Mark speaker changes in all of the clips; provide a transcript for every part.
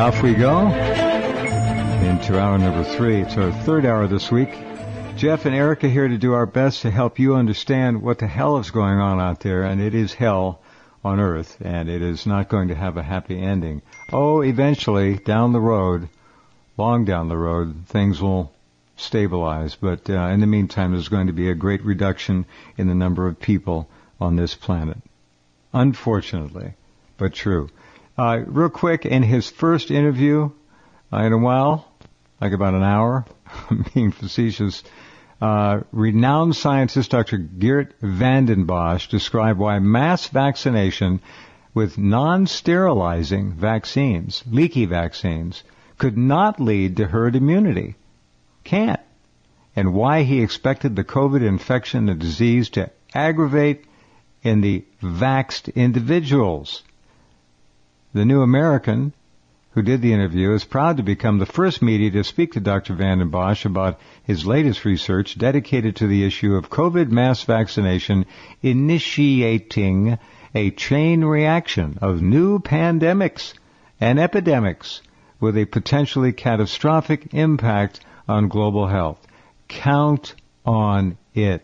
Speaker 1: Off we go into hour number 3. It's our third hour this week. Jeff and Erica here to do our best to help you understand what the hell is going on out there, and it is hell on earth, and it is not going to have a happy ending. Oh, eventually, down the road, long down the road, things will stabilize, but in the meantime, there's going to be a great reduction in the number of people on this planet. Unfortunately, but true. Real quick, in his first interview in a while, like about an hour, being facetious, renowned scientist Dr. Geert Vanden Bossche described why mass vaccination with non-sterilizing vaccines, leaky vaccines, could not lead to herd immunity. Can't. And why he expected the COVID infection and disease to aggravate in the vaxxed individuals. The New American, who did the interview, is proud to become the first media to speak to Dr. Vanden Bossche about his latest research dedicated to the issue of COVID mass vaccination initiating a chain reaction of new pandemics and epidemics with a potentially catastrophic impact on global health. Count on it.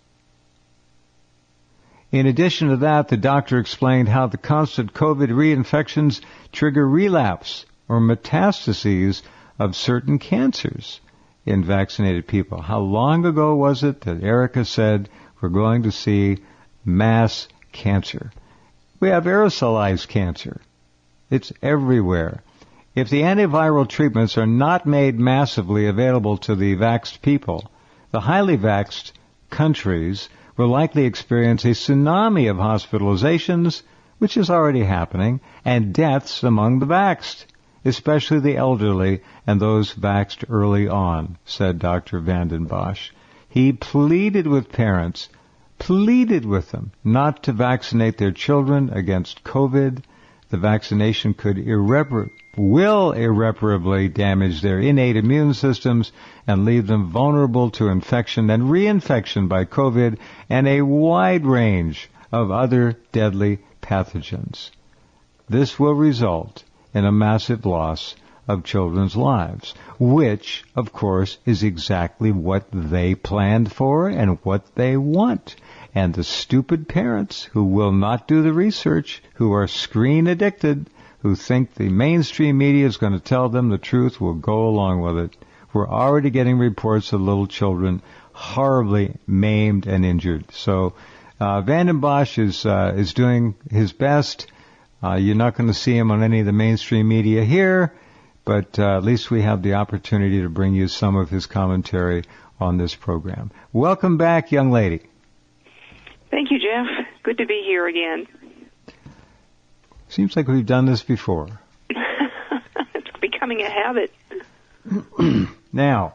Speaker 1: In addition to that, the doctor explained how the constant COVID reinfections trigger relapse or metastases of certain cancers in vaccinated people. How long ago was it that Erica said we're going to see mass cancer? We have aerosolized cancer. It's everywhere. If the antiviral treatments are not made massively available to the vaxxed people, the highly vaxxed countries will likely experience a tsunami of hospitalizations, which is already happening, and deaths among the vaxxed, especially the elderly and those vaxxed early on, said Dr. Vanden Bossche. He pleaded with parents, pleaded with them not to vaccinate their children against COVID. The vaccination will irreparably damage their innate immune systems and leave them vulnerable to infection and reinfection by COVID and a wide range of other deadly pathogens. This will result in a massive loss of children's lives, which, of course, is exactly what they planned for and what they want. And the stupid parents who will not do the research, who are screen addicted, who think the mainstream media is going to tell them the truth, will go along with it. We're already getting reports of little children horribly maimed and injured. So Vanden Bossche is doing his best. You're not going to see him on any of the mainstream media here, but at least we have the opportunity to bring you some of his commentary on this program. Welcome back, young lady.
Speaker 2: Thank you, Jeff. Good to be here again.
Speaker 1: Seems like we've done this before.
Speaker 2: It's becoming a habit.
Speaker 1: Now,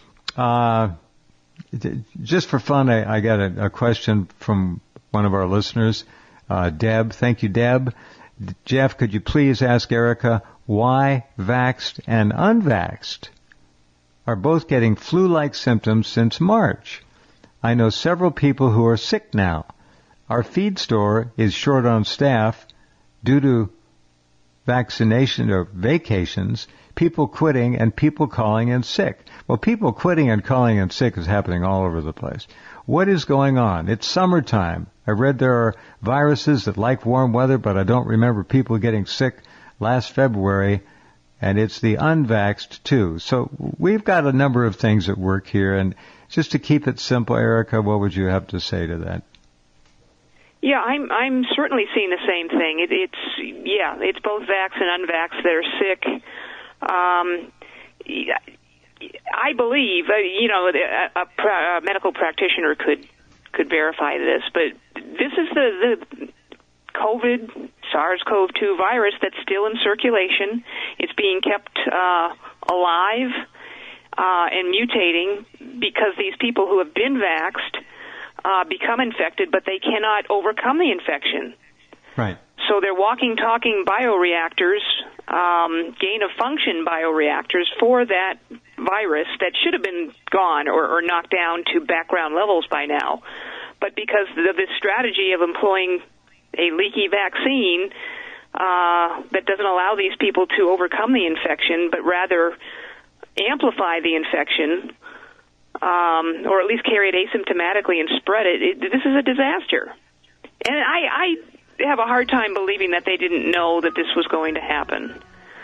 Speaker 1: just for fun, I got a question from one of our listeners, Deb. Thank you, Deb. Jeff, could you please ask Erica why vaxxed and unvaxxed are both getting flu-like symptoms since March? I know several people who are sick now. Our feed store is short on staff due to vaccination or vacations, people quitting and people calling in sick. Well, people quitting and calling in sick is happening all over the place. What is going on? It's summertime. I read there are viruses that like warm weather, but I don't remember people getting sick last February, and it's the unvaxxed too. So we've got a number of things at work here, and just to keep it simple, Erica, what would you have to say to that?
Speaker 2: Yeah, I'm certainly seeing the same thing. It's both vax and unvax that are sick. I believe, a medical practitioner could verify this, but this is the COVID, SARS-CoV-2 virus that's still in circulation. It's being kept alive and mutating because these people who have been vaxxed become infected, but they cannot overcome the infection.
Speaker 1: Right.
Speaker 2: So they're walking, talking bioreactors, gain-of-function bioreactors for that virus that should have been gone or knocked down to background levels by now. But because of this strategy of employing a leaky vaccine, that doesn't allow these people to overcome the infection, but rather amplify the infection, or at least carry it asymptomatically and spread it, this is a disaster. And I have a hard time believing that they didn't know that this was going to happen.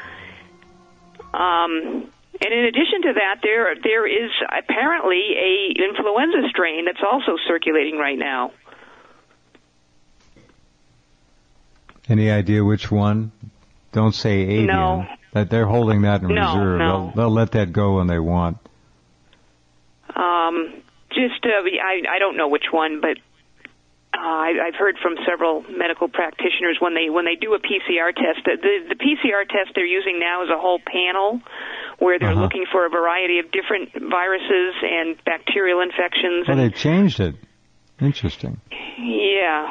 Speaker 2: And in addition to that, there is apparently a influenza strain that's also circulating right now.
Speaker 1: Any idea which one? Don't say avian.
Speaker 2: No.
Speaker 1: That they're holding that in reserve.
Speaker 2: No.
Speaker 1: They'll let that go when they want.
Speaker 2: I don't know which one, but I've heard from several medical practitioners when they do a PCR test, the PCR test they're using now is a whole panel where they're looking for a variety of different viruses and bacterial infections.
Speaker 1: Oh, they've changed it. Interesting.
Speaker 2: Yeah.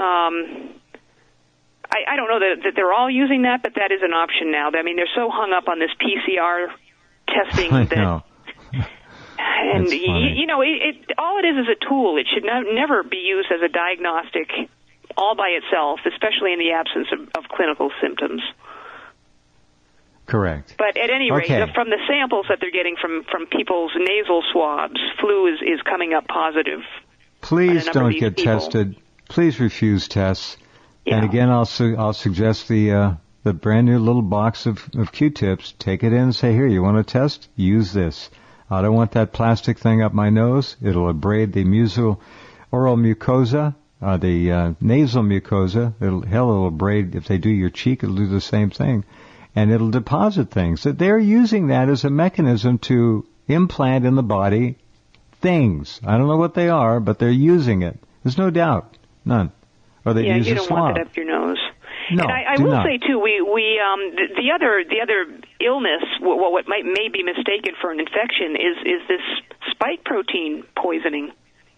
Speaker 2: I don't know that they're all using that, but that is an option now. I mean, they're so hung up on this PCR testing
Speaker 1: I
Speaker 2: that...
Speaker 1: know.
Speaker 2: And, all it is a tool. It should never be used as a diagnostic all by itself, especially in the absence of clinical symptoms.
Speaker 1: Correct.
Speaker 2: But at any rate, from the samples that they're getting from people's nasal swabs, flu is coming up positive.
Speaker 1: Please don't get tested. Please refuse tests. Yeah. And again, I'll suggest the brand new little box of Q-tips. Take it in and say, here, you want to test? Use this. I don't want that plastic thing up my nose. It'll abrade the oral mucosa, the nasal mucosa. It'll abrade, if they do your cheek, it'll do the same thing. And it'll deposit things. So they're using that as a mechanism to implant in the body things. I don't know what they are, but they're using it. There's no doubt. None. Or they use
Speaker 2: you
Speaker 1: a
Speaker 2: don't
Speaker 1: swab.
Speaker 2: want it up your nose.
Speaker 1: No,
Speaker 2: and I will say too, the other illness, what may be mistaken for an infection, is this spike protein poisoning.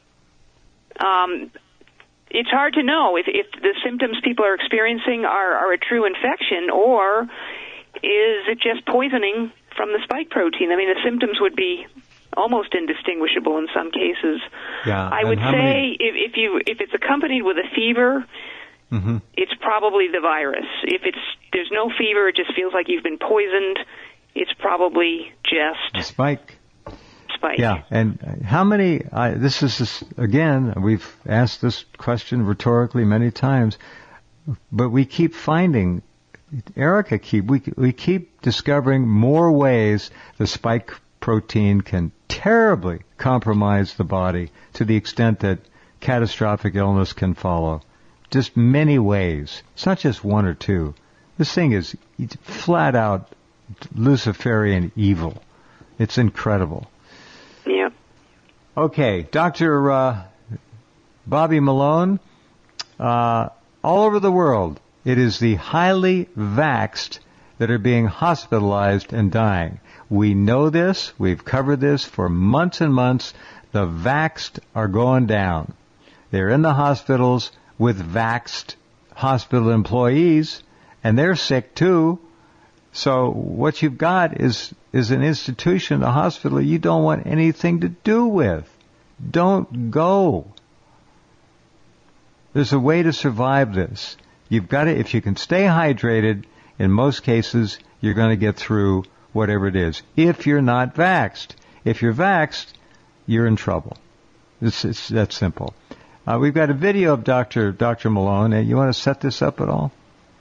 Speaker 2: It's hard to know if the symptoms people are experiencing are a true infection, or is it just poisoning from the spike protein. I mean, the symptoms would be almost indistinguishable in some cases.
Speaker 1: Yeah,
Speaker 2: I would say if it's accompanied with a fever, it's probably the virus. If there's no fever, it just feels like you've been poisoned, it's probably just
Speaker 1: a spike.
Speaker 2: Yeah,
Speaker 1: and how many, again, we've asked this question rhetorically many times, but we keep finding, Erica, we keep discovering more ways the spike protein can terribly compromise the body to the extent that catastrophic illness can follow. Just many ways. It's not just one or two. This thing is flat out Luciferian evil. It's incredible.
Speaker 2: Yeah.
Speaker 1: Okay, Dr. Bobby Malone, all over the world, it is the highly vaxxed that are being hospitalized and dying. We know this. We've covered this for months and months. The vaxxed are going down. They're in the hospitals with vaxxed hospital employees, and they're sick too. So what you've got is an institution, a hospital you don't want anything to do with. Don't go. There's a way to survive this. You've got to, if you can stay hydrated, in most cases, you're going to get through whatever it is. If you're not vaxxed. If you're vaxxed, you're in trouble. It's that simple. We've got a video of Dr. Malone. You want to set this up at all?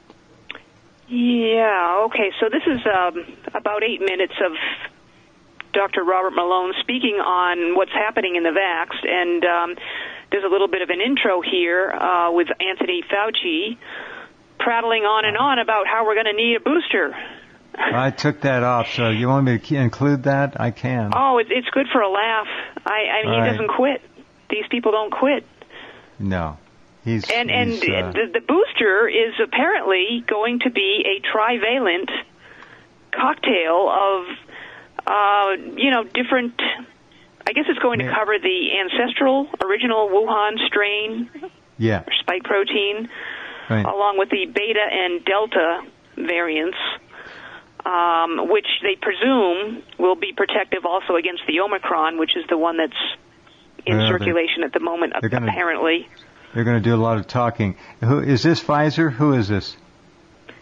Speaker 2: Yeah, okay. So this is about 8 minutes of Dr. Robert Malone speaking on what's happening in the vaxxed. And there's a little bit of an intro here with Anthony Fauci prattling on and on about how we're going to need a booster.
Speaker 1: I took that off, so you want me to include that? I can.
Speaker 2: Oh, it's good for a laugh. I mean, he doesn't quit. These people don't quit.
Speaker 1: No.
Speaker 2: The booster is apparently going to be a trivalent cocktail of, different. I guess it's going to cover the ancestral, original Wuhan strain, or spike protein, along with the beta and delta variants, which they presume will be protective also against the Omicron, which is the one that's in circulation at the moment, apparently.
Speaker 1: They're going to do a lot of talking. Who is this? Pfizer? Who is this?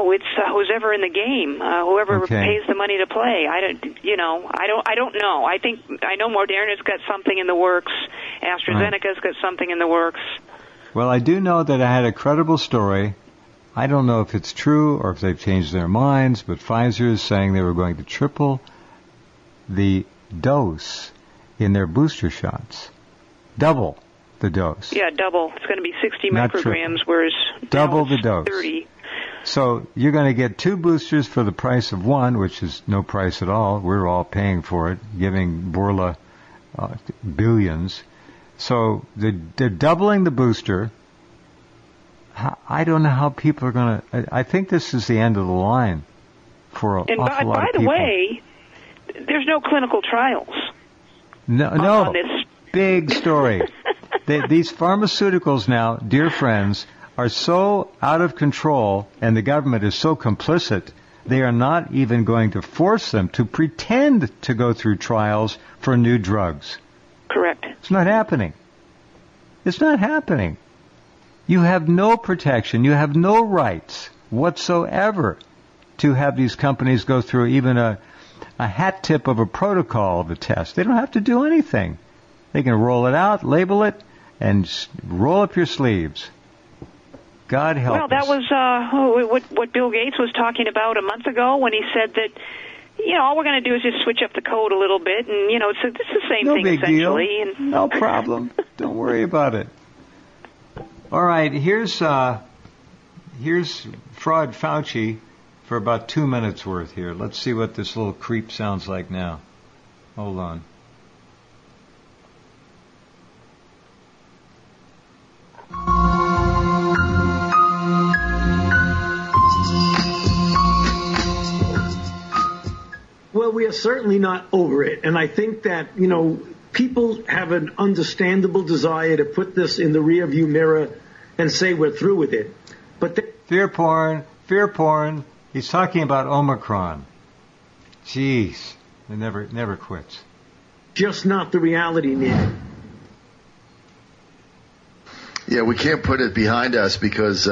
Speaker 2: it's who's ever in the game, whoever pays the money to play. I don't know. I know Moderna's got something in the works. AstraZeneca's got something in the works.
Speaker 1: Well, I do know that I had a credible story. I don't know if it's true or if they've changed their minds, but Pfizer is saying they were going to triple the dose in their booster shots. Double the dose.
Speaker 2: Yeah, double. It's going to be 60 micrograms, whereas
Speaker 1: double the dose.
Speaker 2: 30.
Speaker 1: So you're going to get 2 boosters for the price of 1, which is no price at all. We're all paying for it, giving Bourla billions. So they're doubling the booster. I don't know how people are going to... I think this is the end of the line for an awful lot of people.
Speaker 2: And by the way, there's no clinical trials.
Speaker 1: No,
Speaker 2: on this.
Speaker 1: Big story. These pharmaceuticals now, dear friends, are so out of control, and the government is so complicit, they are not even going to force them to pretend to go through trials for new drugs.
Speaker 2: Correct.
Speaker 1: It's not happening. It's not happening. You have no protection. You have no rights whatsoever to have these companies go through even a hat tip of a protocol of a test. They don't have to do anything. They can roll it out, label it, and roll up your sleeves. God help us.
Speaker 2: Well, that was what Bill Gates was talking about a month ago when he said that, all we're going to do is just switch up the code a little bit, and, it's the same thing, essentially.
Speaker 1: No big deal. No problem. Don't worry about it. All right, here's Fraud Fauci for about 2 minutes worth here. Let's see what this little creep sounds like now. Hold on.
Speaker 3: Well, we are certainly not over it. And I think that, people have an understandable desire to put this in the rearview mirror and say we're through with it. But
Speaker 1: fear porn. He's talking about Omicron. Jeez, it never quits. Just
Speaker 3: not the reality, Neil.
Speaker 4: Yeah, we can't put it behind us because,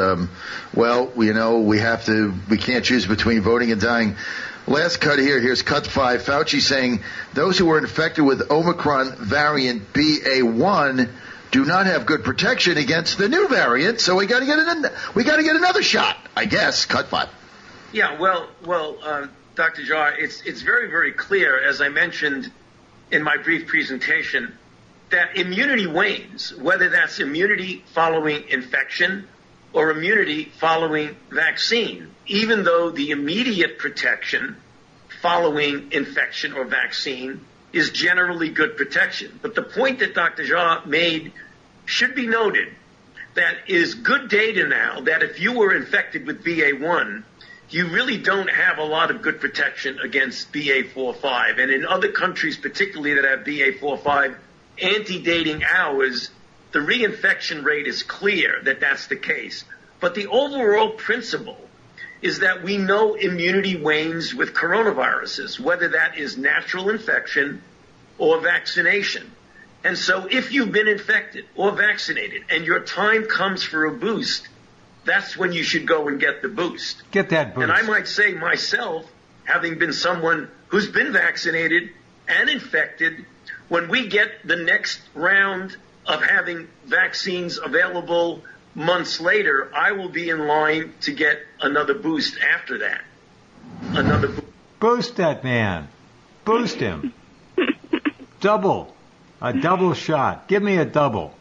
Speaker 4: we can't choose between voting and dying. Last cut here. Here's cut 5. Fauci saying those who were infected with Omicron variant BA1 do not have good protection against the new variant, so we got to get another shot, I guess. Cut 5.
Speaker 3: Yeah, well, Dr. Jarr, it's very, very clear, as I mentioned in my brief presentation, that immunity wanes, whether that's immunity following infection or immunity following vaccine, even though the immediate protection following infection or vaccine is generally good protection. But the point that Dr. Jarr made should be noted, that is good data now that if you were infected with BA1, you really don't have a lot of good protection against BA4-5. And in other countries, particularly that have BA4-5, antedating ours, the reinfection rate is clear that that's the case. But the overall principle is that we know immunity wanes with coronaviruses, whether that is natural infection or vaccination. And so if you've been infected or vaccinated and your time comes for a boost, that's when you should go and get the boost.
Speaker 1: Get that boost.
Speaker 3: And I might say myself, having been someone who's been vaccinated and infected, when we get the next round of having vaccines available months later, I will be in line to get another boost after that.
Speaker 1: Boost that man. Boost him. Double. A double shot. Give me a double.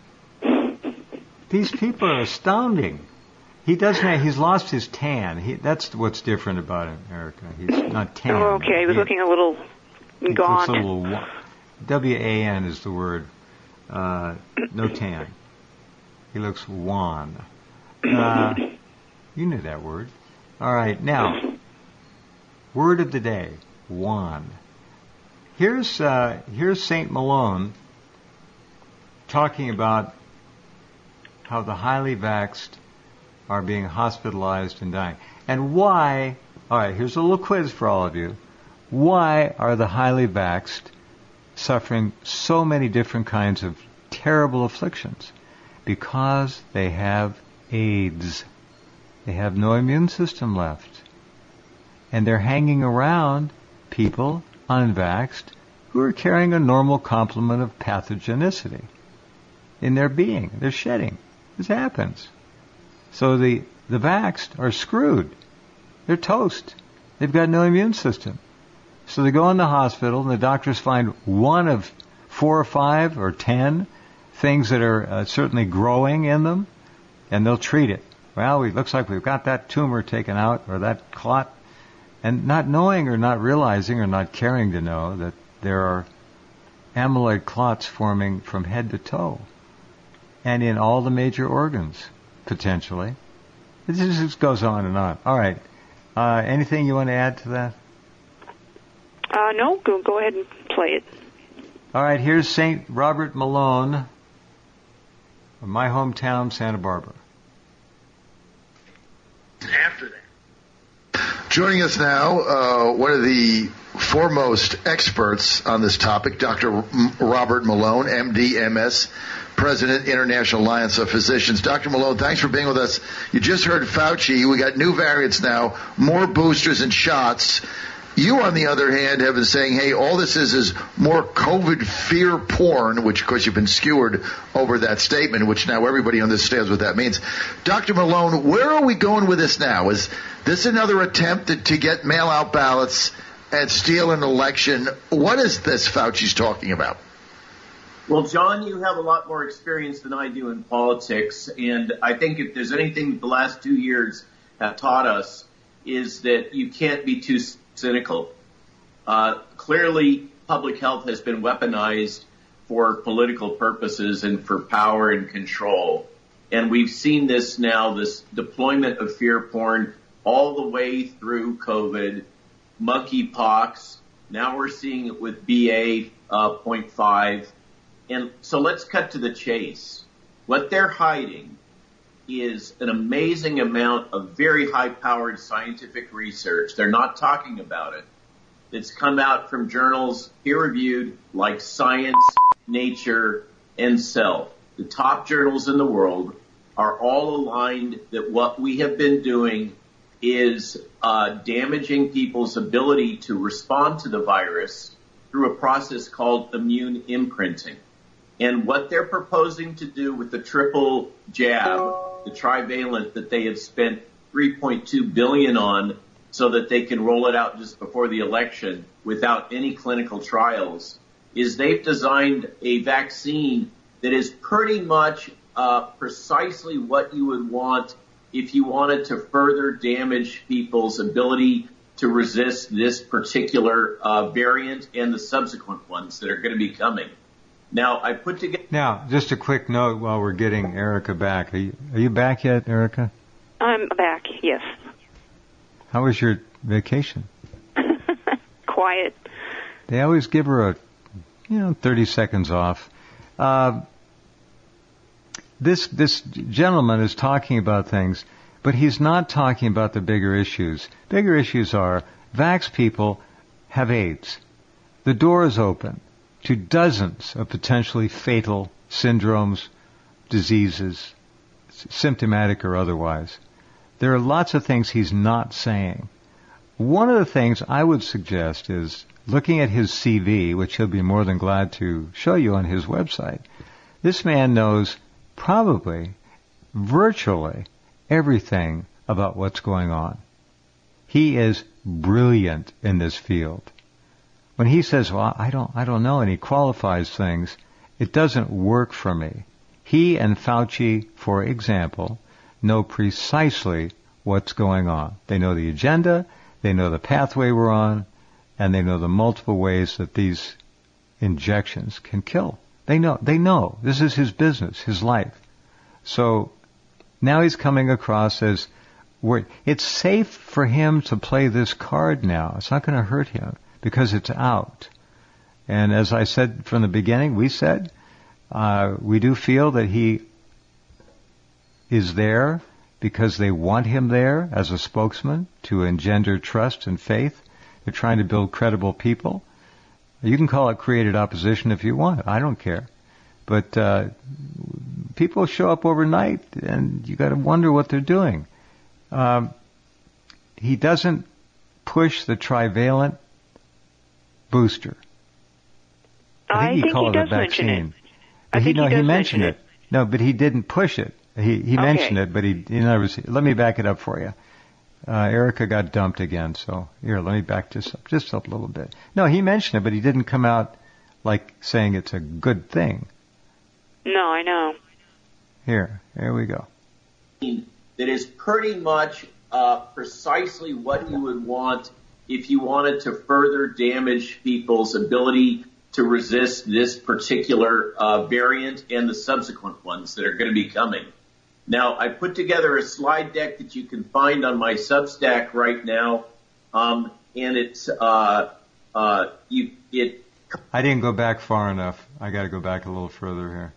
Speaker 1: These people are astounding. He's lost his tan. That's what's different about him, Erica. He's not tan.
Speaker 2: Oh, okay. He was looking a little gaunt.
Speaker 1: He looks a little WAN is the word. No tan. He looks wan. You knew that word. All right, now, word of the day, wan. Here's St. Malone talking about how the highly vaxxed are being hospitalized and dying. And why, all right, here's a little quiz for all of you. Why are the highly vaxxed suffering so many different kinds of terrible afflictions? Because they have AIDS. They have no immune system left. And they're hanging around people, unvaxxed, who are carrying a normal complement of pathogenicity in their being. They're shedding. This happens. So the vaxxed are screwed. They're toast. They've got no immune system. So they go in the hospital, and the doctors find one of 4 or 5 or 10 things that are certainly growing in them, and they'll treat it. Well, it looks like we've got that tumor taken out, or that clot, and not knowing or not realizing or not caring to know that there are amyloid clots forming from head to toe, and in all the major organs, potentially. It just goes on and on. All right. Anything you want to add to that?
Speaker 2: No, go ahead and play it.
Speaker 1: All right, here's St. Robert Malone, from my hometown, Santa Barbara.
Speaker 3: After that.
Speaker 4: Joining us now, one of the foremost experts on this topic, Dr. Robert Malone, MD, MS, President, International Alliance of Physicians. Dr. Malone, thanks for being with us. You just heard Fauci. We got new variants now, more boosters and shots. You, on the other hand, have been saying, hey, all this is more COVID fear porn, which, of course, you've been skewered over that statement, which now everybody understands what that means. Dr. Malone, where are we going with this now? Is this another attempt to get mail-out ballots and steal an election? What is this Fauci's talking about?
Speaker 5: Well, John, you have a lot more experience than I do in politics, and I think if there's anything the last 2 years have taught us is that you can't be too cynical. Clearly, public health has been weaponized for political purposes and for power and control. And we've seen this now, this deployment of fear porn all the way through COVID, monkeypox. Now we're seeing it with BA.5. And so let's cut to the chase. What they're hiding is an amazing amount of very high-powered scientific research. They're not talking about it. It's come out from journals peer-reviewed like Science, Nature, and Cell. The top journals in the world are all aligned that what we have been doing is damaging people's ability to respond to the virus through a process called immune imprinting. And what they're proposing to do with the triple jab, the trivalent that they have spent $3.2 billion on so that they can roll it out just before the election without any clinical trials, is they've designed a vaccine that is pretty much precisely what you would want if you wanted to further damage people's ability to resist this particular variant and the subsequent ones that are going to be coming. Now, I put together...
Speaker 1: Now, just a quick note while we're getting Erica back. Are you back yet, Erica?
Speaker 2: I'm back, yes.
Speaker 1: How was your vacation?
Speaker 2: Quiet.
Speaker 1: They always give her 30 seconds off. This gentleman is talking about things, but he's not talking about the bigger issues. Bigger issues are vax people have AIDS. The door is open to dozens of potentially fatal syndromes, diseases, symptomatic or otherwise. There are lots of things he's not saying. One of the things I would suggest is looking at his CV, which he'll be more than glad to show you on his website. This man knows probably, virtually, everything about what's going on. He is brilliant in this field. When he says, well, I don't know, and he qualifies things, it doesn't work for me. He and Fauci, for example, know precisely what's going on. They know the agenda, they know the pathway we're on, and they know the multiple ways that these injections can kill. They know. This is his business, his life. So now he's coming across as, it's safe for him to play this card now. It's not going to hurt him because it's out. And as I said from the beginning, we said, we do feel that he is there because they want him there as a spokesman to engender trust and faith. They're trying to build credible people. You can call it created opposition if you want. I don't care. But people show up overnight, and you got to wonder what they're doing. He doesn't push the trivalent booster. I think he called it a vaccine. He mentioned it. No, but he didn't push it. He mentioned it, but he never. Let me back it up for you. Erica got dumped again, so here, let me back this up just a little bit. No, he mentioned it, but he didn't come out like saying it's a good thing.
Speaker 2: No, I know.
Speaker 1: Here we go.
Speaker 5: That is pretty much precisely what you would want if you wanted to further damage people's ability to resist this particular variant and the subsequent ones that are going to be coming. Now, I put together a slide deck that you can find on my Substack right now, and it's
Speaker 1: I didn't go back far enough. I got to go back a little further here.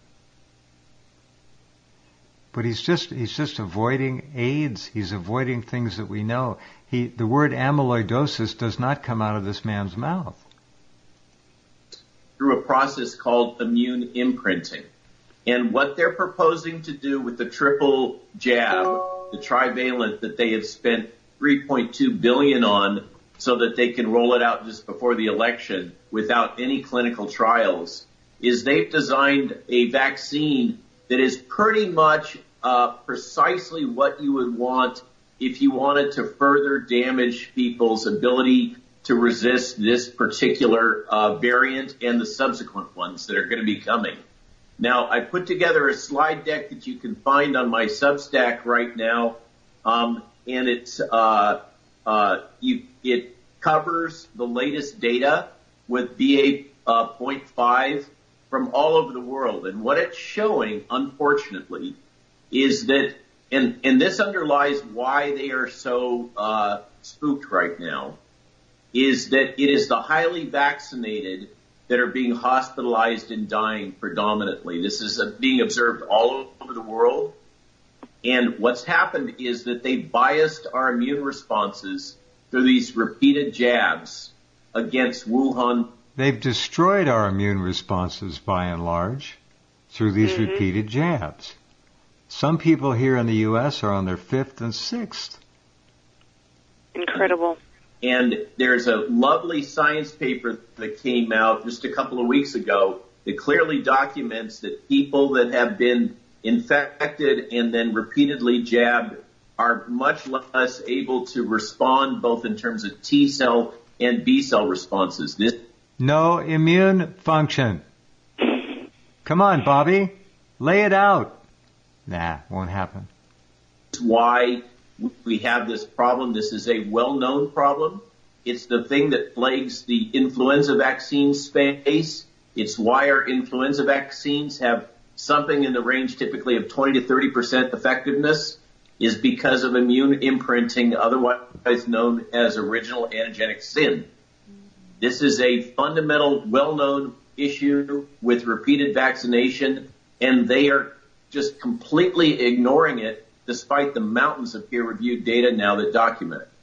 Speaker 1: But he's just avoiding AIDS. He's avoiding things that we know. The word amyloidosis does not come out of this man's mouth.
Speaker 5: Through a process called immune imprinting. And what they're proposing to do with the triple jab, the trivalent that they have spent $3.2 billion on so that they can roll it out just before the election without any clinical trials, is they've designed a vaccine that is pretty much precisely what you would want if you wanted to further damage people's ability to resist this particular variant and the subsequent ones that are going to be coming. Now, I put together a slide deck that you can find on my Substack right now, and it covers the latest data with BA.5 from all over the world. And what it's showing, unfortunately, is that, and this underlies why they are so spooked right now, is that it is the highly vaccinated that are being hospitalized and dying predominantly. This is being observed all over the world. And what's happened is that they biased our immune responses through these repeated jabs against Wuhan.
Speaker 1: They've destroyed our immune responses by and large through these repeated jabs. Some people here in the U.S. are on their 5th and 6th.
Speaker 2: Incredible.
Speaker 5: And there's a lovely science paper that came out just a couple of weeks ago that clearly documents that people that have been infected and then repeatedly jabbed are much less able to respond both in terms of T cell and B cell responses.
Speaker 1: No immune function. Come on, Bobby. Lay it out. Nah, won't happen.
Speaker 5: That's why we have this problem. This is a well-known problem. It's the thing that plagues the influenza vaccine space. It's why our influenza vaccines have something in the range typically of 20 to 30% effectiveness, is because of immune imprinting, otherwise known as original antigenic sin. This is a fundamental, well-known issue with repeated vaccination, and they are just completely ignoring it, despite the mountains of peer-reviewed data now that document it.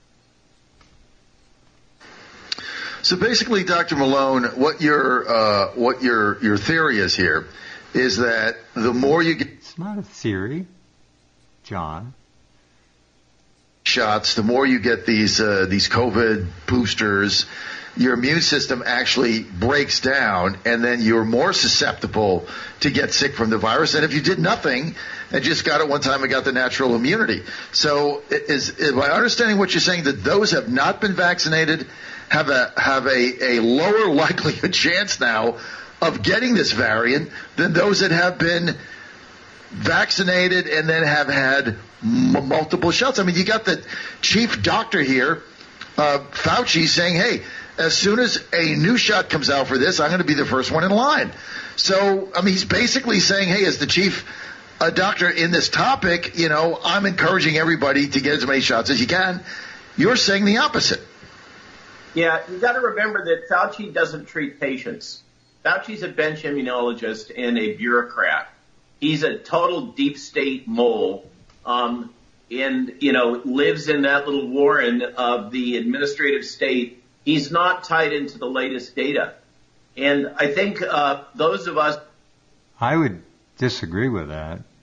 Speaker 4: So basically, Dr. Malone, what your theory is here is that the more you get...
Speaker 1: It's not a theory, John.
Speaker 4: ...shots, the more you get these COVID boosters, your immune system actually breaks down, and then you're more susceptible to get sick from the virus than if you did nothing and just got it one time and got the natural immunity. So is by understanding what you're saying, that those have not been vaccinated have a lower likelihood chance now of getting this variant than those that have been vaccinated and then have had multiple shots. I mean, you got the chief doctor here, Fauci, saying, hey, as soon as a new shot comes out for this, I'm going to be the first one in line. So, I mean, he's basically saying, hey, as the chief doctor in this topic, you know, I'm encouraging everybody to get as many shots as you can. You're saying the opposite.
Speaker 5: Yeah, you've got to remember that Fauci doesn't treat patients. Fauci's a bench immunologist and a bureaucrat. He's a total deep state mole, and, you know, lives in that little warren of the administrative state. He's not tied into the latest data. And I think those of us...
Speaker 1: I would disagree with that.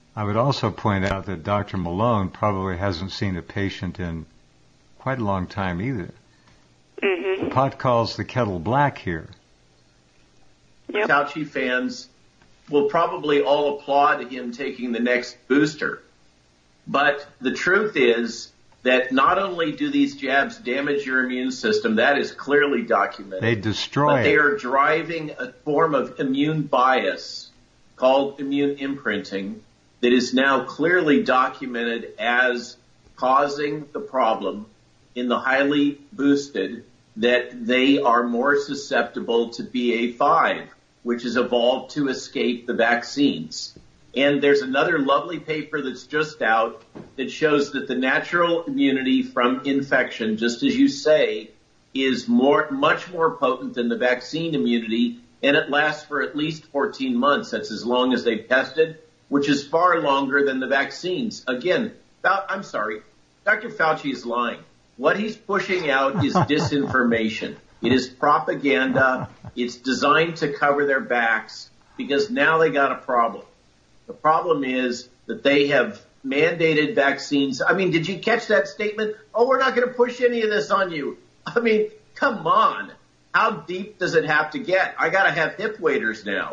Speaker 1: I would also point out that Dr. Malone probably hasn't seen a patient in quite a long time either.
Speaker 2: Mm-hmm.
Speaker 1: The pot calls the kettle black here.
Speaker 2: Yep.
Speaker 5: Fauci fans will probably all applaud him taking the next booster. But the truth is that not only do these jabs damage your immune system, that is clearly documented.
Speaker 1: They destroy
Speaker 5: but they
Speaker 1: it.
Speaker 5: are driving a form of immune bias called immune imprinting that is now clearly documented as causing the problem in the highly boosted, that they are more susceptible to BA5, which has evolved to escape the vaccines. And there's another lovely paper that's just out that shows that the natural immunity from infection, just as you say, is much more potent than the vaccine immunity, and it lasts for at least 14 months. That's as long as they've tested, which is far longer than the vaccines. Again, I'm sorry, Dr. Fauci is lying. What he's pushing out is disinformation. It is propaganda. It's designed to cover their backs because now they got a problem. The problem is that they have mandated vaccines. I mean, did you catch that statement? Oh, we're not going to push any of this on you. I mean, come on. How deep does it have to get? I got to have hip waders now.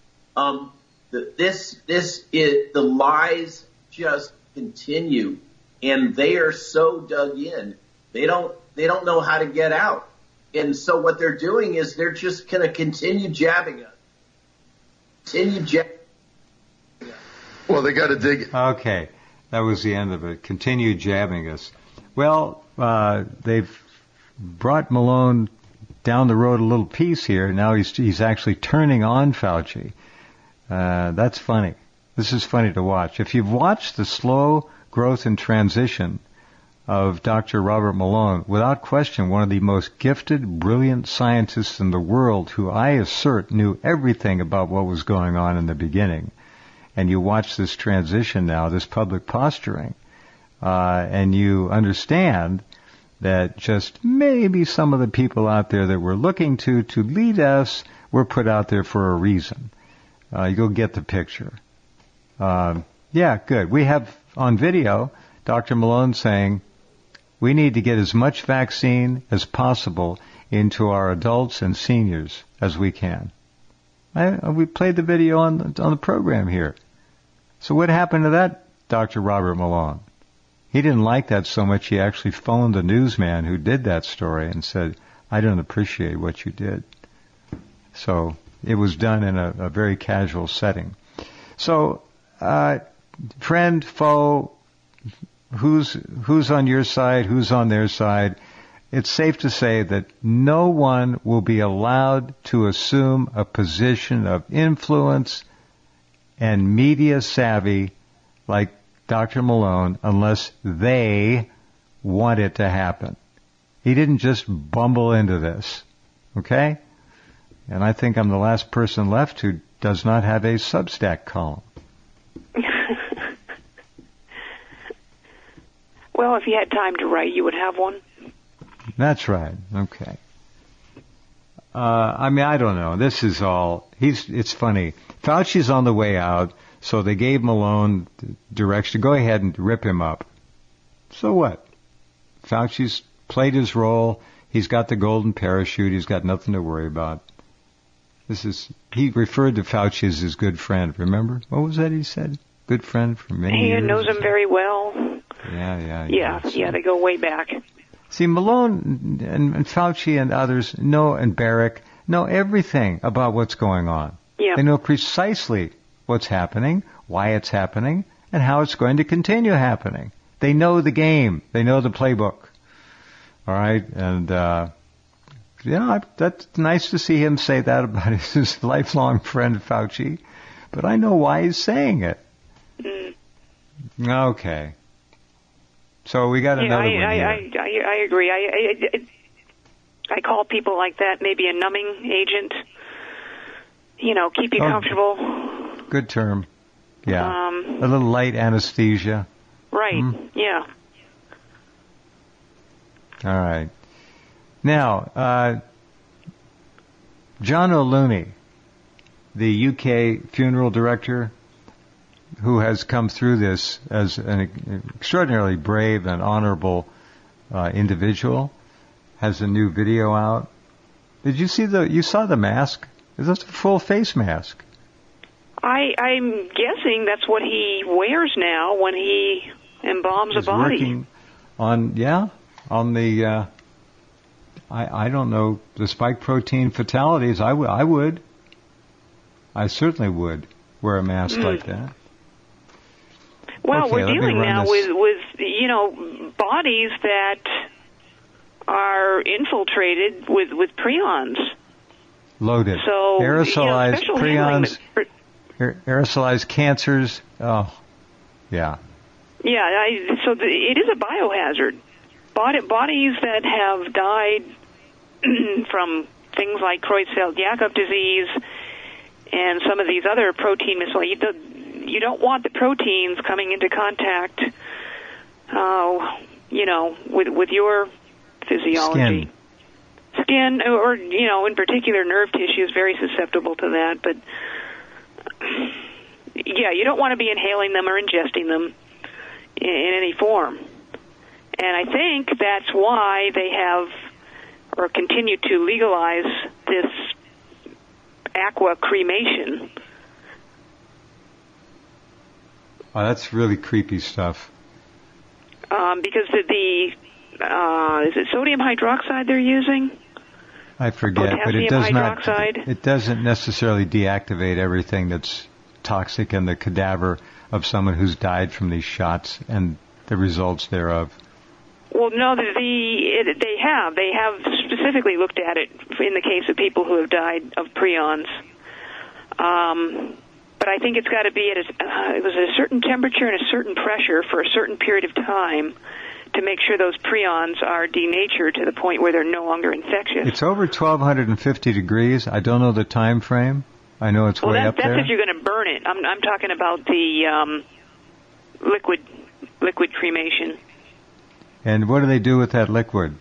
Speaker 5: The lies just continue, and they are so dug in. They don't know how to get out. And so what they're doing is they're just going to continue jabbing us.
Speaker 4: Well, they got to dig.
Speaker 1: Okay, that was the end of it. Continue jabbing us. Well, they've brought Malone down the road a little piece here. Now he's actually turning on Fauci. That's funny. This is funny to watch. If you've watched the slow growth and transition of Dr. Robert Malone, without question, one of the most gifted, brilliant scientists in the world, who I assert knew everything about what was going on in the beginning. And you watch this transition now, this public posturing, and you understand that just maybe some of the people out there that we're looking to lead us were put out there for a reason. You'll get the picture. Yeah, good. We have on video Dr. Malone saying we need to get as much vaccine as possible into our adults and seniors as we can. We played the video on the program here. So what happened to that, Dr. Robert Malone? He didn't like that so much he actually phoned the newsman who did that story and said, I don't appreciate what you did. So it was done in a very casual setting. So, friend, foe, who's on your side, who's on their side, it's safe to say that no one will be allowed to assume a position of influence and media savvy like Dr. Malone unless they want it to happen. He didn't just bumble into this, okay? And I think I'm the last person left who does not have a Substack column.
Speaker 2: Well, if you had time to write, you would have one.
Speaker 1: That's right. Okay. I mean, I don't know. This is all, it's funny. Fauci's on the way out, so they gave Malone direction. Go ahead and rip him up. So what? Fauci's played his role. He's got the golden parachute. He's got nothing to worry about. He referred to Fauci as his good friend. Remember? What was that he said? Good friend for many years.
Speaker 2: He knows him very well.
Speaker 1: Yeah.
Speaker 2: They go way back.
Speaker 1: See, Malone and Fauci and others and Barrick know everything about what's going on.
Speaker 2: Yeah.
Speaker 1: They know precisely what's happening, why it's happening, and how it's going to continue happening. They know the game. They know the playbook. All right? And, that's nice to see him say that about his lifelong friend Fauci. But I know why he's saying it. Okay. So we got another one here.
Speaker 2: I agree. I call people like that maybe a numbing agent. Keep you comfortable.
Speaker 1: Good term. Yeah. A little light anesthesia.
Speaker 2: Right. Yeah.
Speaker 1: All right. Now, John O'Looney, the UK funeral director, who has come through this as an extraordinarily brave and honorable individual, has a new video out. Did you see you saw the mask? Is this a full face mask?
Speaker 2: I'm guessing that's what he wears now when he embalms a body.
Speaker 1: Working on the I don't know, the spike protein fatalities. I certainly would wear a mask like that.
Speaker 2: Well,
Speaker 1: Okay,
Speaker 2: we're dealing now with bodies that are infiltrated with prions.
Speaker 1: Loaded.
Speaker 2: So
Speaker 1: aerosolized
Speaker 2: special
Speaker 1: prions,
Speaker 2: handling.
Speaker 1: aerosolized cancers. Oh, yeah.
Speaker 2: Yeah, it is a biohazard. Bodies that have died from things like Creutzfeldt-Jakob disease and some of these other protein miscellaneous. You don't want the proteins coming into contact, with your physiology. Skin, or in particular, nerve tissue is very susceptible to that. But yeah, you don't want to be inhaling them or ingesting them in any form. And I think that's why they have or continue to legalize this aqua cremation.
Speaker 1: Oh, that's really creepy stuff.
Speaker 2: Because is it sodium hydroxide they're using?
Speaker 1: I forget, but it
Speaker 2: does hydroxide?
Speaker 1: It doesn't necessarily deactivate everything that's toxic in the cadaver of someone who's died from these shots and the results thereof.
Speaker 2: Well, no, they have specifically looked at it in the case of people who have died of prions. But I think it's got to be it was at a certain temperature and a certain pressure for a certain period of time to make sure those prions are denatured to the point where they're no longer infectious.
Speaker 1: It's over 1,250 degrees. I don't know the time frame. I know it's way up there.
Speaker 2: That's if you're going to burn it. I'm talking about the liquid cremation.
Speaker 1: And what do they do with that liquid?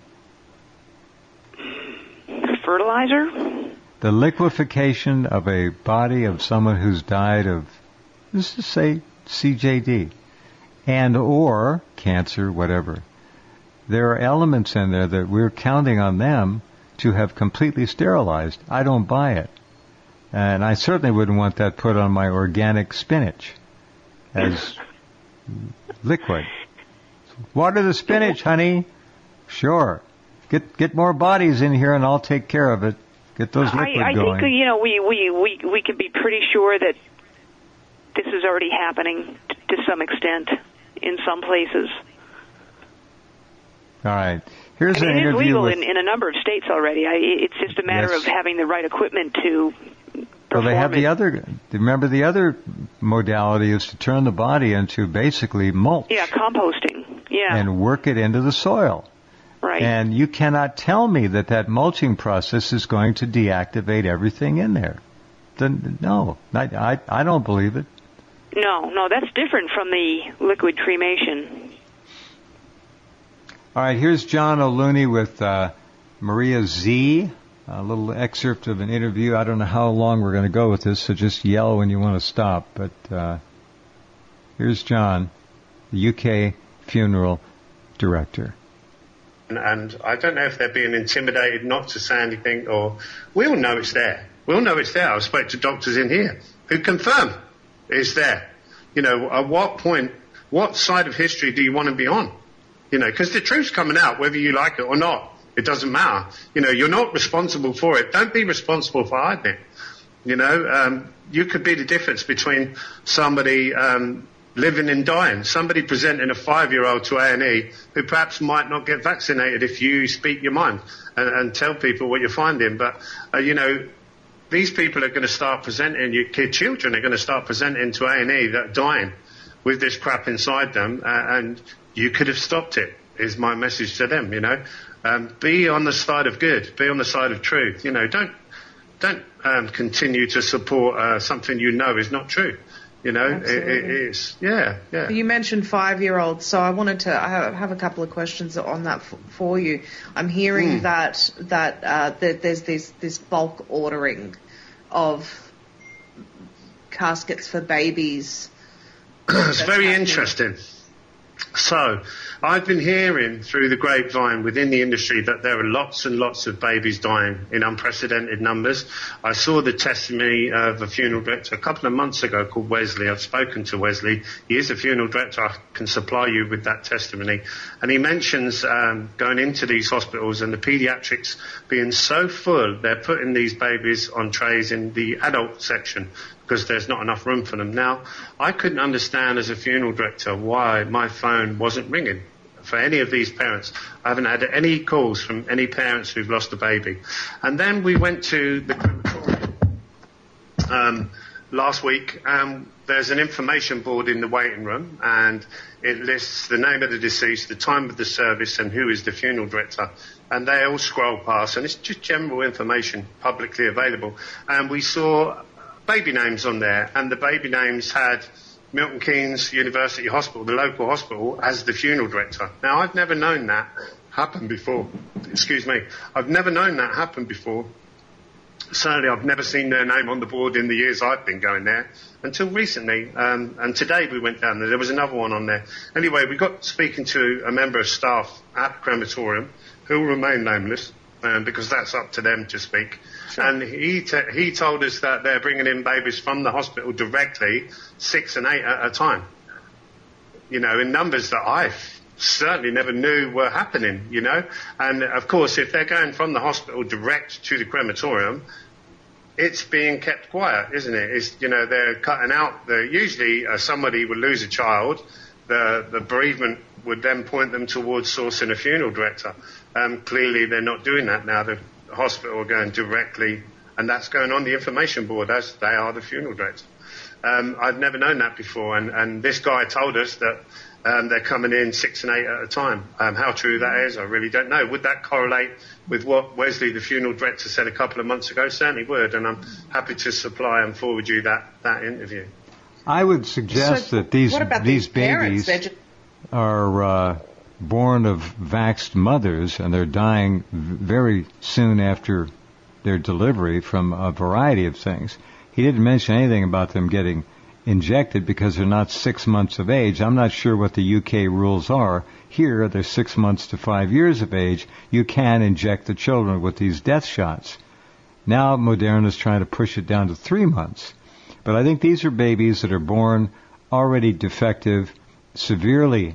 Speaker 2: Fertilizer?
Speaker 1: The liquefaction of a body of someone who's died of, let's just say, CJD, and or cancer, whatever. There are elements in there that we're counting on them to have completely sterilized. I don't buy it. And I certainly wouldn't want that put on my organic spinach as liquid. Water the spinach, honey. Sure. Get more bodies in here and I'll take care of it. Get those liquid going.
Speaker 2: I think, we can be pretty sure that this is already happening to some extent in some places.
Speaker 1: All right. Here's an interview.
Speaker 2: It is legal
Speaker 1: with,
Speaker 2: in a number of states already. It's just a matter of having the right equipment to perform
Speaker 1: well, they have remember the other modality is to turn the body into basically mulch.
Speaker 2: Yeah, composting. Yeah.
Speaker 1: And work it into the soil.
Speaker 2: Right.
Speaker 1: And you cannot tell me that mulching process is going to deactivate everything in there. No, I don't believe it.
Speaker 2: No, that's different from the liquid cremation.
Speaker 1: All right, here's John O'Looney with Maria Z. A little excerpt of an interview. I don't know how long we're going to go with this, so just yell when you want to stop. But here's John, the UK funeral director.
Speaker 6: And I don't know if they're being intimidated not to say anything, or we all know it's there. We all know it's there. I've spoken to doctors in here who confirm it's there. At what point, what side of history do you want to be on? Because the truth's coming out, whether you like it or not. It doesn't matter. You're not responsible for it. Don't be responsible for hiding it. You could be the difference between somebody living and dying, somebody presenting a 5-year-old to A&E who perhaps might not get vaccinated if you speak your mind and tell people what you're finding. But, these people are going to start presenting, your children are going to start presenting to A&E that are dying with this crap inside them, and you could have stopped it, is my message to them, Be on the side of good, be on the side of truth, don't continue to support something is not true. It is. Yeah.
Speaker 7: You mentioned 5-year-olds, so I wanted to I have a couple of questions on that for you. I'm hearing that there's this bulk ordering of caskets for babies.
Speaker 6: It's very interesting. So, I've been hearing through the grapevine within the industry that there are lots and lots of babies dying in unprecedented numbers. I saw the testimony of a funeral director a couple of months ago called Wesley. I've spoken to Wesley. He is a funeral director. I can supply you with that testimony. And he mentions going into these hospitals and the paediatrics being so full, they're putting these babies on trays in the adult section because there's not enough room for them. Now, I couldn't understand as a funeral director why my phone wasn't ringing for any of these parents. I haven't had any calls from any parents who've lost a baby. And then we went to the crematorium last week. There's an information board in the waiting room, and it lists the name of the deceased, the time of the service, and who is the funeral director. And they all scroll past, and it's just general information publicly available. And we saw baby names on there, and the baby names had Milton Keynes University Hospital, the local hospital, as the funeral director. Now, I've never known that happen before. Excuse me. I've never known that happen before. Certainly, I've never seen their name on the board in the years I've been going there until recently. And today we went down there. There was another one on there. Anyway, we got speaking to a member of staff at the crematorium who will remain nameless because that's up to them to speak. Sure. And he told us that they're bringing in babies from the hospital directly, 6 and 8 at a time. You know, in numbers that I certainly never knew were happening, you know. And, of course, if they're going from the hospital direct to the crematorium, it's being kept quiet, isn't it? It's, you know, they're cutting out usually somebody would lose a child. The bereavement would then point them towards sourcing a funeral director. Clearly, they're not doing that now. The hospital are going directly, and that's going on the information board as they are the funeral director. I've never known that before, and this guy told us that they're coming in 6 and 8 at a time. How true that is, I really don't know. Would that correlate with what Wesley, the funeral director, said a couple of months ago? Certainly would, and I'm happy to supply and forward you that interview.
Speaker 1: I would suggest that these babies are born of vaxxed mothers, and they're dying very soon after their delivery from a variety of things. He didn't mention anything about them getting injected because they're not 6 months of age. I'm not sure what the UK rules are. Here, they're 6 months to 5 years of age. You can inject the children with these death shots. Now Moderna is trying to push it down to 3 months. But I think these are babies that are born already defective, severely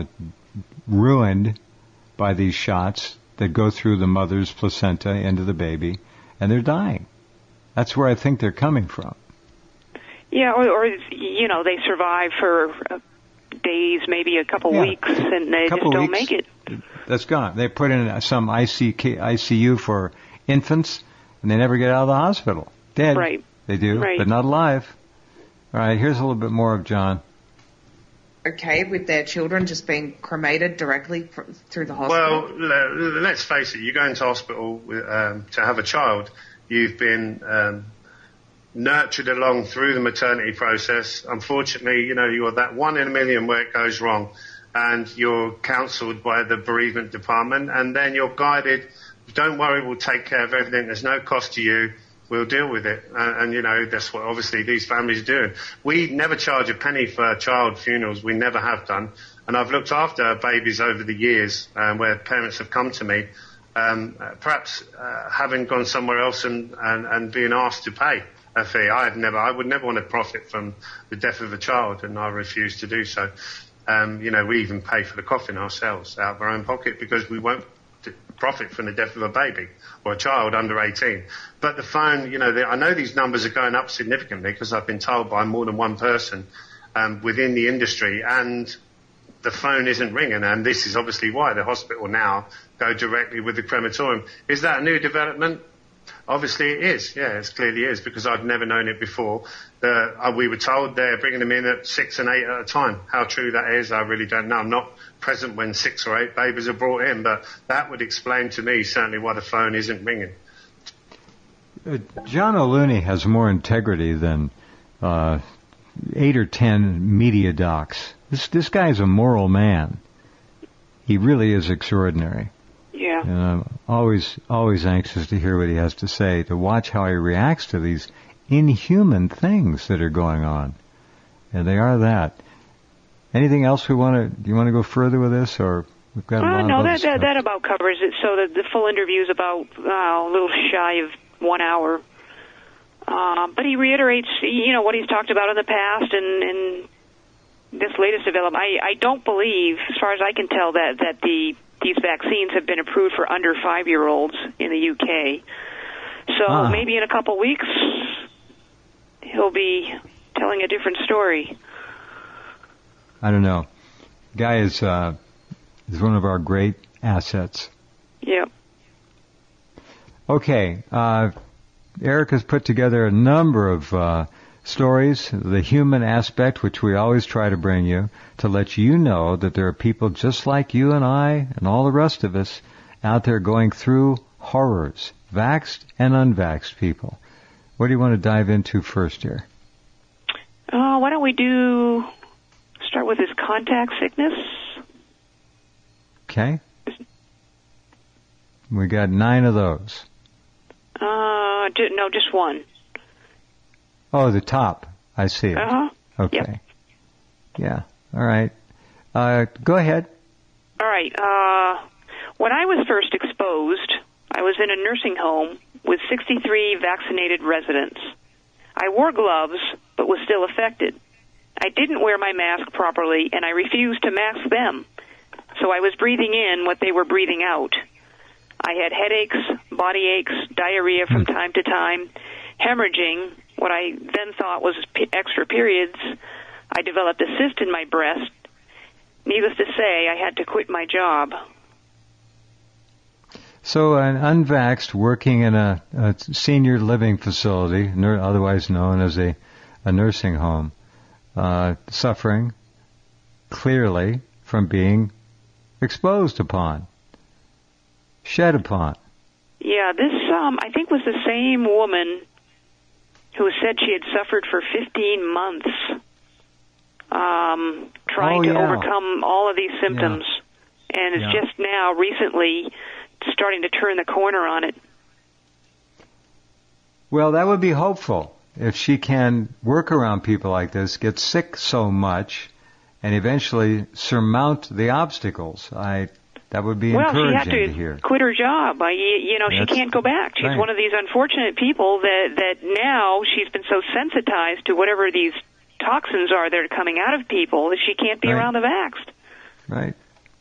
Speaker 1: ruined by these shots that go through the mother's placenta into the baby, and they're dying. That's where I think they're coming from.
Speaker 2: Yeah, or you know, they survive for days, maybe a couple weeks, and they just don't make it.
Speaker 1: That's gone. They put in some ICU for infants, and they never get out of the hospital. Dead.
Speaker 2: Right.
Speaker 1: They do,
Speaker 2: right.
Speaker 1: But not alive. All right, here's a little bit more of John.
Speaker 7: Okay, with their children just being cremated directly through the hospital?
Speaker 6: Well, let's face it, you go into hospital to have a child, you've been nurtured along through the maternity process. Unfortunately, you know, you're that 1 in a million where it goes wrong, and you're counselled by the bereavement department, and then you're guided, don't worry, we'll take care of everything, there's no cost to you. We'll deal with it. And, you know, that's what obviously these families are doing. We never charge a penny for child funerals. We never have done. And I've looked after babies over the years where parents have come to me, perhaps having gone somewhere else and being asked to pay a fee. I would never want to profit from the death of a child, and I refuse to do so. You know, we even pay for the coffin ourselves out of our own pocket because we won't profit from the death of a baby or a child under 18. But the phone, you know, I know these numbers are going up significantly because I've been told by more than one person within the industry, and the phone isn't ringing, and this is obviously why the hospital now go directly with the crematorium. Is that a new development? Obviously it is, yeah, it clearly is, because I've never known it before. We were told they're bringing them in at 6 and 8 at a time. How true that is, I really don't know. I'm not present when 6 or 8 babies are brought in, but that would explain to me certainly why the phone isn't ringing.
Speaker 1: John O'Looney has more integrity than 8 or 10 media docs. This guy's a moral man. He really is extraordinary.
Speaker 2: Yeah.
Speaker 1: And I'm always anxious to hear what he has to say, to watch how he reacts to these inhuman things that are going on. And they are that. Anything else do you want to go further with this, or we've got a lot
Speaker 2: no,
Speaker 1: of other
Speaker 2: that
Speaker 1: stuff?
Speaker 2: that about covers it. So the full interview is about a little shy of 1 hour. But he reiterates, what he's talked about in the past and this latest development. I don't believe, as far as I can tell, that these vaccines have been approved for under 5-year-olds in the UK. So maybe in a couple weeks he'll be telling a different story.
Speaker 1: I don't know. Guy is one of our great assets.
Speaker 2: Yep.
Speaker 1: Okay. Eric has put together a number of stories, the human aspect, which we always try to bring you, to let you know that there are people just like you and I and all the rest of us out there going through horrors, vaxxed and unvaxxed people. What do you want to dive into first here?
Speaker 2: Why don't we start with this contact sickness?
Speaker 1: Okay. We got 9 of those.
Speaker 2: No, just one.
Speaker 1: Oh, the top. I see it.
Speaker 2: Uh-huh.
Speaker 1: Okay.
Speaker 2: Yep.
Speaker 1: Yeah. All right. Go ahead.
Speaker 2: All right. When I was first exposed, I was in a nursing home with 63 vaccinated residents. I wore gloves, but was still affected. I didn't wear my mask properly, and I refused to mask them. So I was breathing in what they were breathing out. I had headaches, body aches, diarrhea from time to time, hemorrhaging, what I then thought was extra periods. I developed a cyst in my breast. Needless to say, I had to quit my job.
Speaker 1: So an unvaxxed working in a senior living facility, otherwise known as a nursing home, suffering clearly from being exposed upon, shed upon.
Speaker 2: Yeah, this, I think, was the same woman who said she had suffered for 15 months trying to overcome all of these symptoms. Yeah. And is just now, recently, starting to turn the corner on it.
Speaker 1: Well, that would be hopeful. If she can work around people like this, get sick so much, and eventually surmount the obstacles, that would be encouraging to hear.
Speaker 2: Well, she had to quit her job. She can't go back. She's one of these unfortunate people that now she's been so sensitized to whatever these toxins are that are coming out of people that she can't be around the vaxxed.
Speaker 1: Right.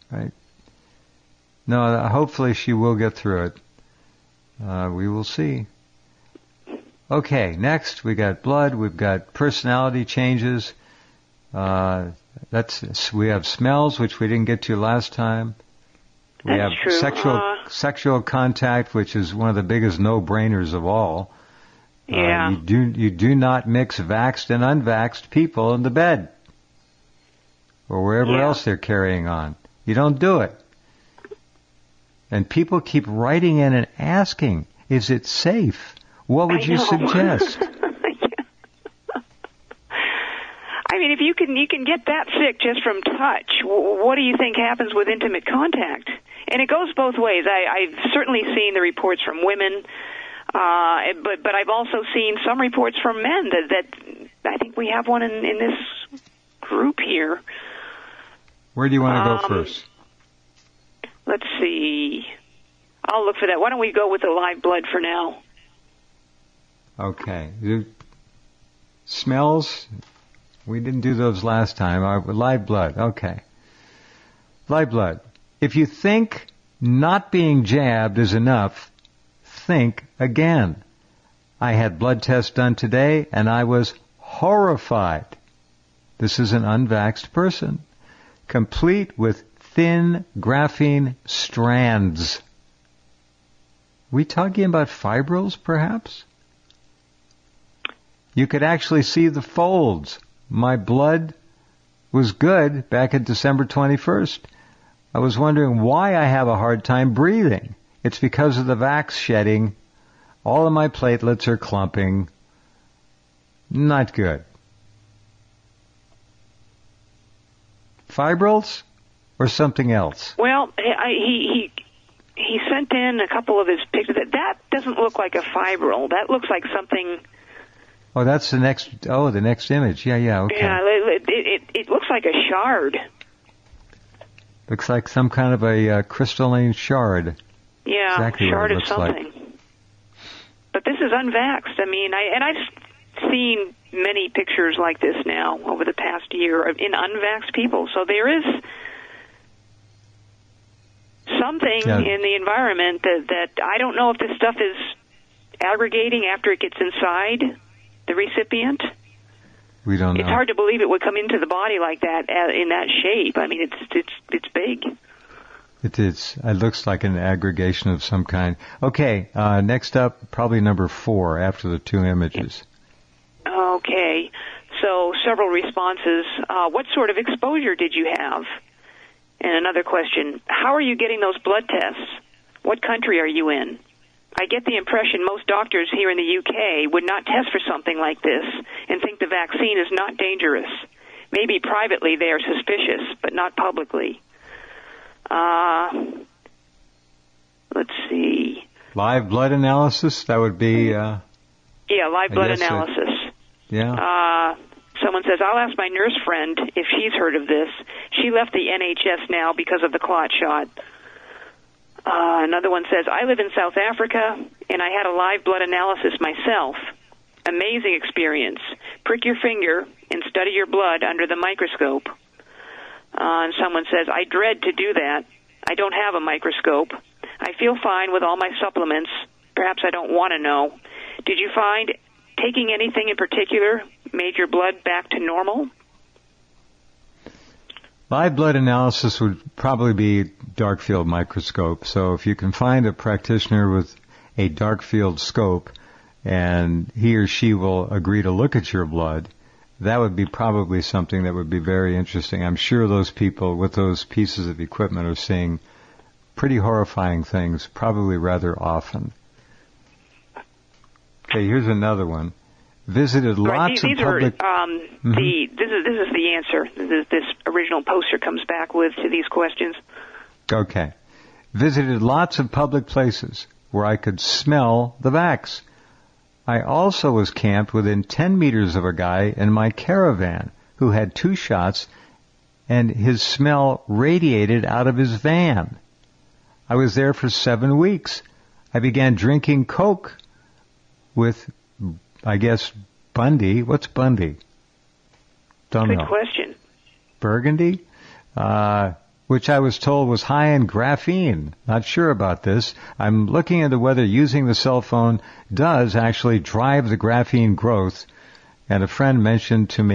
Speaker 1: No, hopefully she will get through it. We will see. Okay, next we got blood. We've got personality changes. We have smells, which we didn't get to last time. We
Speaker 2: That's
Speaker 1: have
Speaker 2: true.
Speaker 1: sexual contact, which is one of the biggest no-brainers of all.
Speaker 2: Yeah.
Speaker 1: You do not mix vaxxed and unvaxxed people in the bed or wherever else they're carrying on. You don't do it. And people keep writing in and asking, is it safe? What would you suggest?
Speaker 2: I mean, if you can get that sick just from touch, what do you think happens with intimate contact? And it goes both ways. I've certainly seen the reports from women, but I've also seen some reports from men that I think we have one in this group here.
Speaker 1: Where do you want to go first?
Speaker 2: Let's see. I'll look for that. Why don't we go with the live blood for now?
Speaker 1: Okay. Smells, we didn't do those last time. Live blood, okay. Live blood. If you think not being jabbed is enough, think again. I had blood tests done today, and I was horrified. This is an unvaxxed person, complete with thin graphene strands. We talking about fibrils, perhaps? You could actually see the folds. My blood was good back at December 21st. I was wondering why I have a hard time breathing. It's because of the vax shedding. All of my platelets are clumping. Not good. Fibrils or something else?
Speaker 2: Well, he sent in a couple of his pictures. That doesn't look like a fibril. That looks like something
Speaker 1: Oh, that's the next image. Yeah, okay.
Speaker 2: Yeah, it looks like a shard.
Speaker 1: Looks like some kind of a crystalline shard.
Speaker 2: Yeah,
Speaker 1: exactly
Speaker 2: shard
Speaker 1: what it
Speaker 2: of
Speaker 1: looks
Speaker 2: something.
Speaker 1: like.
Speaker 2: But this is unvaxxed. I mean, I've seen many pictures like this now over the past year in unvaxxed people. So there is something in the environment that I don't know if this stuff is aggregating after it gets inside the recipient.
Speaker 1: We don't know.
Speaker 2: It's hard to believe it would come into the body like that in that shape. I mean, it's big.
Speaker 1: It is. It looks like an aggregation of some kind. Okay, next up, probably number 4 after the 2 images.
Speaker 2: Okay, so several responses. What sort of exposure did you have? And another question, how are you getting those blood tests? What country are you in? I get the impression most doctors here in the UK would not test for something like this and think the vaccine is not dangerous. Maybe privately they are suspicious, but not publicly. Let's see.
Speaker 1: Live blood analysis, that would be...
Speaker 2: live blood analysis. Someone says, I'll ask my nurse friend if she's heard of this. She left the NHS now because of the clot shot. Another one says, I live in South Africa, and I had a live blood analysis myself. Amazing experience. Prick your finger and study your blood under the microscope. And someone says, I dread to do that. I don't have a microscope. I feel fine with all my supplements. Perhaps I don't want to know. Did you find taking anything in particular made your blood back to normal?
Speaker 1: Live blood analysis would probably be dark field microscope. So if you can find a practitioner with a dark field scope and he or she will agree to look at your blood, that would be probably something that would be very interesting. I'm sure those people with those pieces of equipment are seeing pretty horrifying things, probably rather often. Okay, here's another one. Visited lots of public...
Speaker 2: This is the answer this original poster comes back with to these questions.
Speaker 1: Okay. Visited lots of public places where I could smell the vax. I also was camped within 10 meters of a guy in my caravan who had 2 shots and his smell radiated out of his van. I was there for 7 weeks. I began drinking Coke with, I guess, Bundy. What's Bundy? Don't know.
Speaker 2: Good question.
Speaker 1: Burgundy? Which I was told was high in graphene. Not sure about this. I'm looking into whether using the cell phone does actually drive the graphene growth. And as a friend mentioned to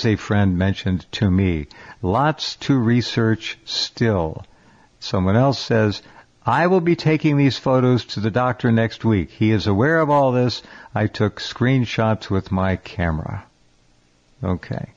Speaker 1: me, lots to research still. Someone else says, I will be taking these photos to the doctor next week. He is aware of all this. I took screenshots with my camera. Okay.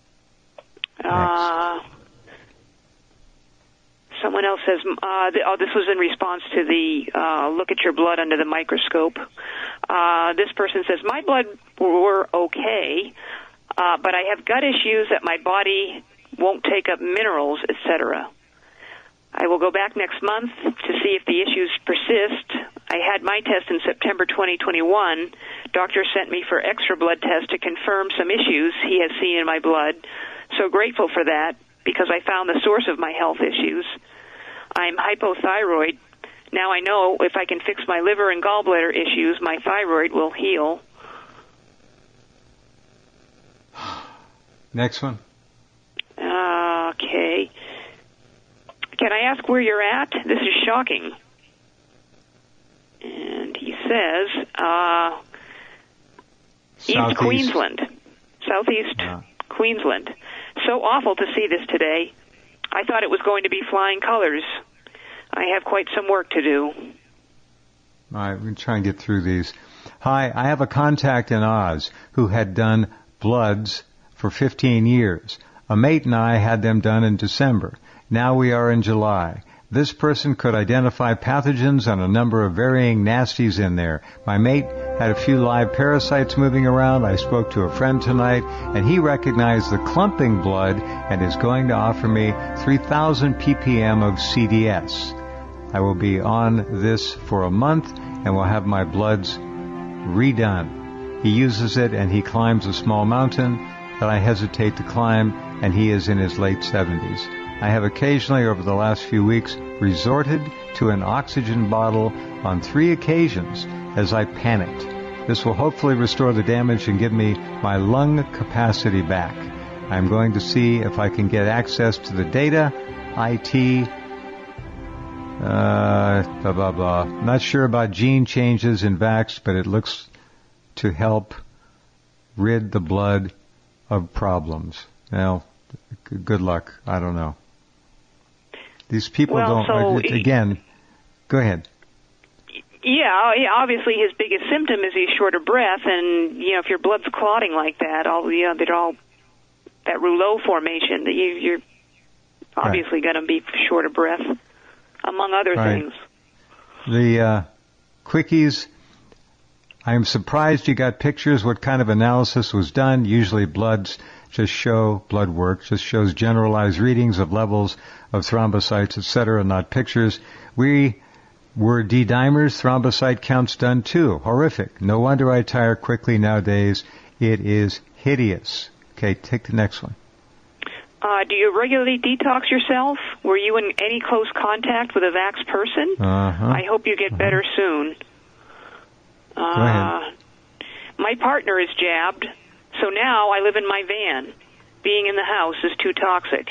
Speaker 2: Someone else says, this was in response to the look at your blood under the microscope. This person says, my blood were okay, but I have gut issues that my body won't take up minerals, etc. I will go back next month to see if the issues persist. I had my test in September 2021. Doctor sent me for extra blood tests to confirm some issues he has seen in my blood. So grateful for that because I found the source of my health issues. I'm hypothyroid. Now I know if I can fix my liver and gallbladder issues, my thyroid will heal.
Speaker 1: Next one.
Speaker 2: Okay. Can I ask where you're at? This is shocking. And he says, East Queensland. Southeast Queensland. So awful to see this today. I thought it was going to be flying colors. I have quite some work to do.
Speaker 1: All right, we can try and get through these. Hi, I have a contact in Oz who had done bloods for 15 years. A mate and I had them done in December. Now we are in July. This person could identify pathogens and a number of varying nasties in there. My mate had a few live parasites moving around. I spoke to a friend tonight, and he recognized the clumping blood and is going to offer me 3,000 ppm of CDS. I will be on this for a month and will have my bloods redone. He uses it and he climbs a small mountain that I hesitate to climb, and he is in his late 70s. I have occasionally, over the last few weeks, resorted to an oxygen bottle on 3 occasions as I panicked. This will hopefully restore the damage and give me my lung capacity back. I'm going to see if I can get access to the data, IT, blah, blah, blah. Not sure about gene changes in Vax, but it looks to help rid the blood of problems. Well, good luck. I don't know. These people again, go ahead.
Speaker 2: Yeah, obviously his biggest symptom is he's short of breath, and, if your blood's clotting like that, that rouleau formation, that you're obviously going to be short of breath, among other things.
Speaker 1: The quickies, I'm surprised you got pictures. What kind of analysis was done? Usually blood work just shows generalized readings of levels of thrombocytes, etc., not pictures. Were D-dimers, thrombocyte counts done too? Horrific. No wonder I tire quickly nowadays. It is hideous. Okay, take the next one.
Speaker 2: Do you regularly detox yourself? Were you in any close contact with a vax person? I hope you get better soon.
Speaker 1: Go ahead.
Speaker 2: My partner is jabbed, so now I live in my van. Being in the house is too toxic.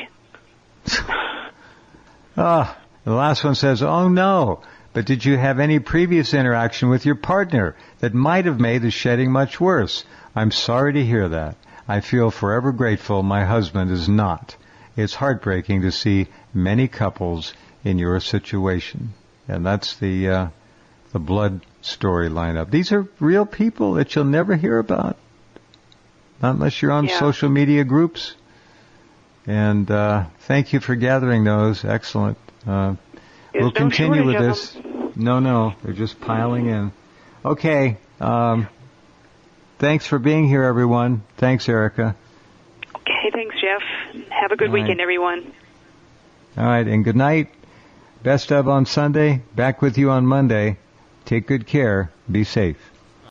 Speaker 1: The last one says, oh no, but did you have any previous interaction with your partner that might have made the shedding much worse? I'm sorry to hear that. I feel forever grateful my husband is not. It's heartbreaking to see many couples in your situation. And that's the blood story lineup. These are real people that you'll never hear about. Not unless you're on social media groups. And thank you for gathering those. Excellent. We'll continue with this. No, they're just piling in. Okay. Thanks for being here, everyone. Thanks, Erica.
Speaker 2: Okay, thanks, Jeff. Have a good weekend, everyone.
Speaker 1: All right, and good night. Best of on Sunday. Back with you on Monday. Take good care. Be safe.